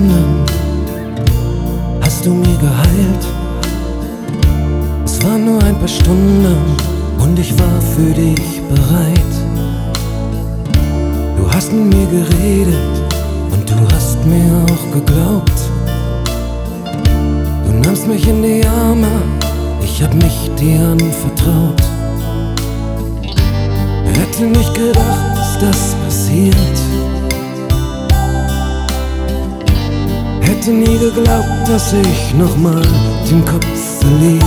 Wunden hast du mir geheilt. Es waren nur ein paar Stunden und ich war für dich bereit. Du hast mit mir geredet und du hast mir auch geglaubt. Du nahmst mich in die Arme, ich hab mich dir anvertraut. Hätte nicht gedacht, dass das passiert. Hätte nie geglaubt, dass ich nochmal den Kopf verliere.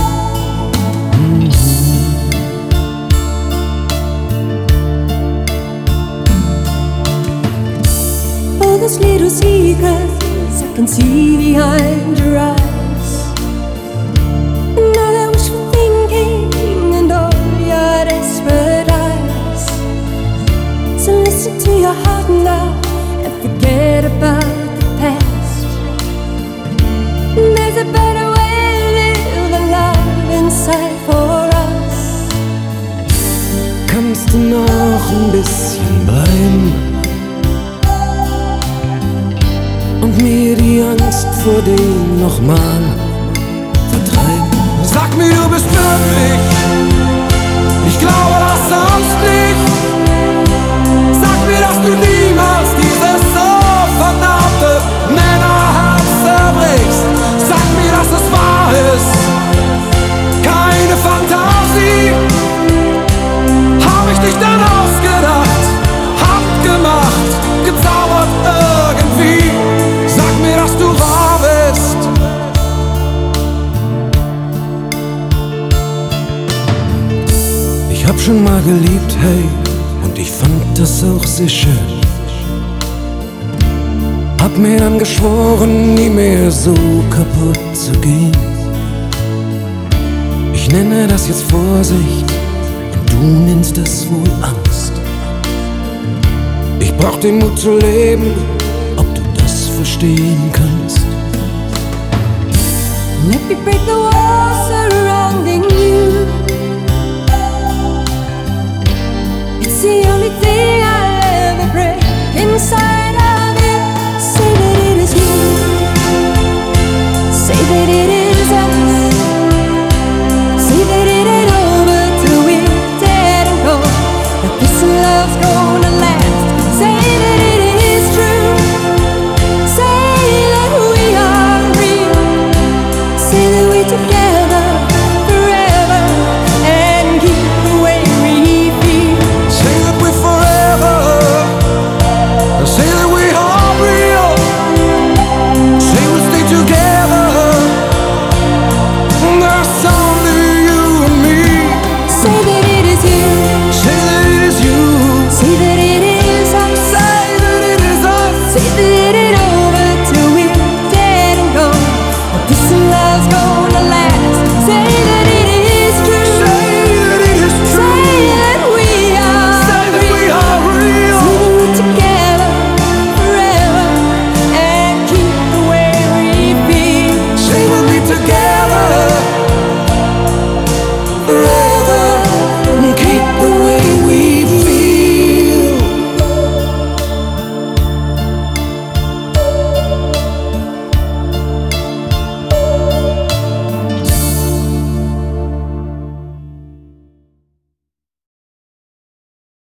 All those little secrets I can see behind your eyes, and all that wishful thinking and all your desperate eyes. So listen to your heart now and forget about the past. There's a better way to live a love inside for us. Kannst du noch ein bisschen bleiben und mir die Angst vor dem nochmal vertreiben? Sag mir, du bist glücklich, ich glaube das sonst nicht. Sag mir, dass du niemals dieses so verdammte Männerherz zerbrichst. Sag mir, dass es wahr ist, keine Fantasie. Hab ich dich dann ausgedacht, gemacht, gezaubert irgendwie. Sag mir, dass du wahr bist. Ich hab schon mal geliebt, hey, und ich fand das auch sehr schön. Hab mir dann geschworen, nie mehr so kaputt zu gehen. Ich nenne das jetzt Vorsicht und du nennst es wohl Angst. Ich brauch den Mut zu leben, ob du das verstehen kannst. Let me break the walls.